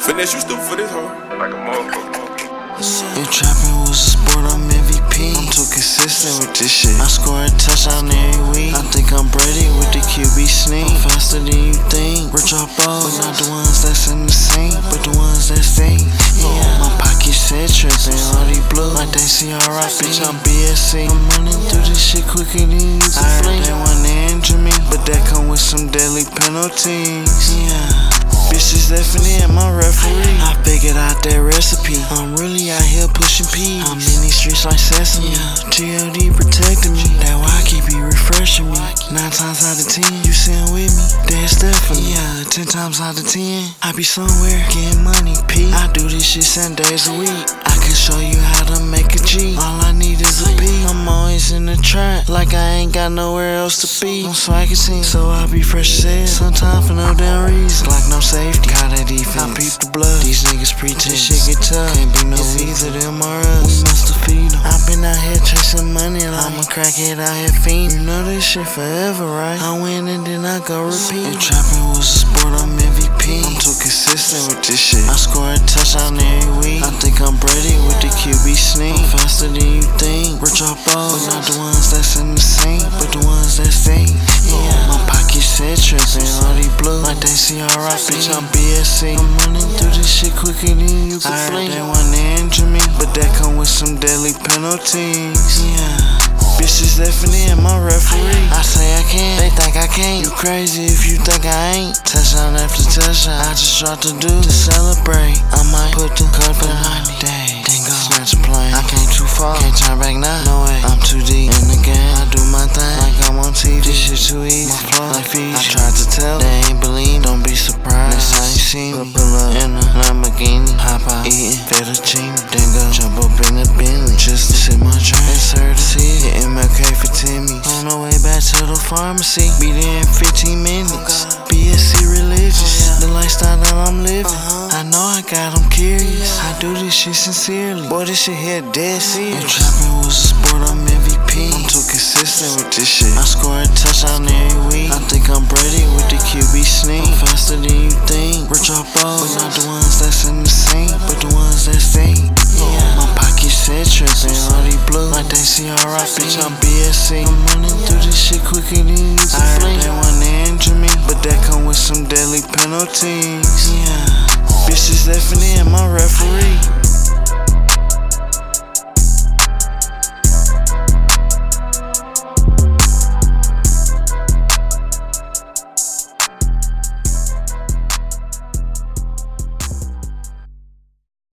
Finesse, you stupid for this hoe. Like a motherfucker. If trapping was a sport, I'm MVP. I'm too consistent with this shit. I score a touchdown every week. I think I'm Brady with the QB sneak. I'm faster than you think. Rich off balls, but not the ones that's in the sink, but the ones that stink. Yeah, my pocket said tripping, all these blue. Like they see alright, bitch, I'm BSC. I'm running through this shit quicker than you can flee. They wanna injure me, but that come with some deadly penalties. Yeah. Bitches definitely at my referee. I figured out that recipe. I'm really out here pushing P. I'm in these streets like Sesame. G.O.D. protecting me. That why I keep you refreshing me. 9 times out of 10, you sitting with me. That's definitely. 10 times out of 10, I be somewhere getting money, P. I do this shit 7 days a week. I can show you how to make a G. All I need is a P. I'm always in the trap, like I ain't got nowhere else to be. I'm swaggin' team, so I be fresh as hell. Sometimes for no damn reason, like no safety. Call that defense, I peep the blood. These niggas pretend this shit get tough. Can't be no either them or us. We must have feed them. I been out here chasing money, like I'm a crackhead out here fiend. You know this shit forever, right? I win and then I go repeat. If trapping was a sport, I'm MVP. I'm too consistent with this shit. I score a touchdown every week. I think I'm Brady with the QB sneak. I'm faster than you think. Rich off balls, but not the ones that's in the sink, but the ones that stink. Yeah, my pocket said tripping, all these blue. Like they see alright, bitch, I'm BSC. I'm running through this shit quicker than you can flee. They wanna injure me, but that come with some deadly penalties. Yeah. Bitches definitely at my referee. I say I can, they think I can't. You crazy if you think I ain't. Touchdown after touchdown, I just dropped the dude to celebrate. I might put the cup in 90 days, then go snatch a plane. I came too far, can't turn back now. No way, I'm too deep in the game. I do my thing like I'm on TV. This shit too easy, my flow like Fiji. I tried to tell, they ain't believe. Don't be surprised next time you see me. Pull up in a Lamborghini, hop out, eating fettuccine, then go jump up in the Bentley just to sit my train. Insert a seat, hit MLK for Timmy. On the way back to the pharmacy, be there in 15 minutes. BSC religious, the lifestyle that I'm living. I know I got them curious. I do this shit sincerely. Boy, this shit here dead serious. If trapping was a sport, I'm MVP. I'm too consistent with this shit. I score a touchdown every week. I think I'm Brady with the QB sneak. I'm faster than you think. Rich off balls, but not the ones that's in the sink, but the ones that stink. Yeah, my pocket said tripping, all these blue. Like they see alright, bitch, I'm BSC. I'm running through this shit quicker than you can flee. They wanna injure me, but that come with some deadly penalties. Yeah, bitches definitely at my referee.